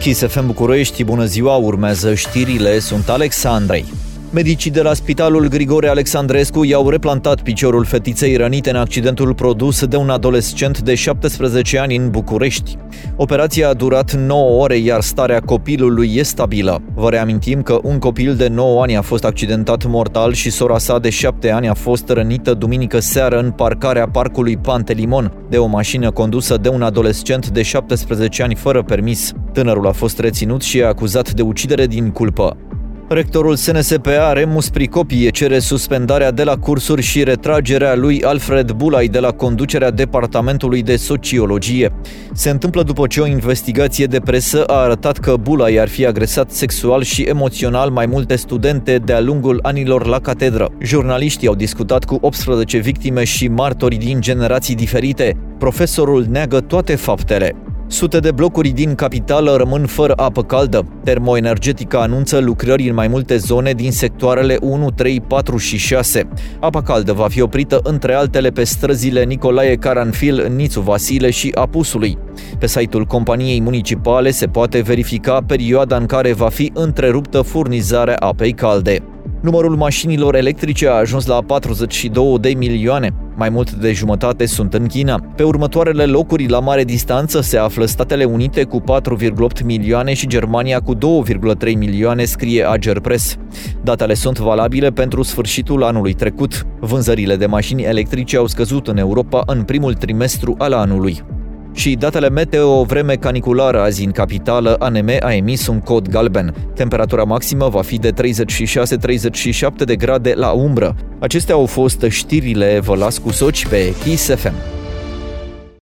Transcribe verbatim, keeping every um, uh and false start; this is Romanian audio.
Kiss F M București, bună ziua, urmează știrile, sunt Alex Andrei. Medicii de la Spitalul Grigore Alexandrescu i-au replantat piciorul fetiței rănite în accidentul produs de un adolescent de șaptesprezece ani în București. Operația a durat nouă ore, iar starea copilului e stabilă. Vă reamintim că un copil de nouă ani a fost accidentat mortal și sora sa de șapte ani a fost rănită duminică seară în parcarea parcului Pantelimon de o mașină condusă de un adolescent de șaptesprezece ani fără permis. Tânărul a fost reținut și e acuzat de ucidere din culpă. Rectorul S N S P A, Remus Pricopie, cere suspendarea de la cursuri și retragerea lui Alfred Bulai de la conducerea Departamentului de Sociologie. Se întâmplă după ce o investigație de presă a arătat că Bulai ar fi agresat sexual și emoțional mai multe studente de-a lungul anilor la catedră. Jurnaliștii au discutat cu optsprezece victime și martori din generații diferite. Profesorul neagă toate faptele. Sute de blocuri din capitală rămân fără apă caldă. Termoenergetica anunță lucrări în mai multe zone din sectoarele unu, trei, patru și șase. Apa caldă va fi oprită între altele pe străzile Nicolae Caranfil, Nițu Vasile și Apusului. Pe site-ul companiei municipale se poate verifica perioada în care va fi întreruptă furnizarea apei calde. Numărul mașinilor electrice a ajuns la patruzeci și două de milioane. Mai mult de jumătate sunt în China. Pe următoarele locuri la mare distanță se află Statele Unite cu patru virgulă opt milioane și Germania cu două virgulă trei milioane, scrie Agerpres. Datele sunt valabile pentru sfârșitul anului trecut. Vânzările de mașini electrice au scăzut în Europa în primul trimestru al anului. Și datele meteo, vreme caniculară azi în capitală, A N M a emis un cod galben. Temperatura maximă va fi de treizeci și șase treizeci și șapte de grade la umbră. Acestea au fost știrile, vă las cu soci pe Kiss F M.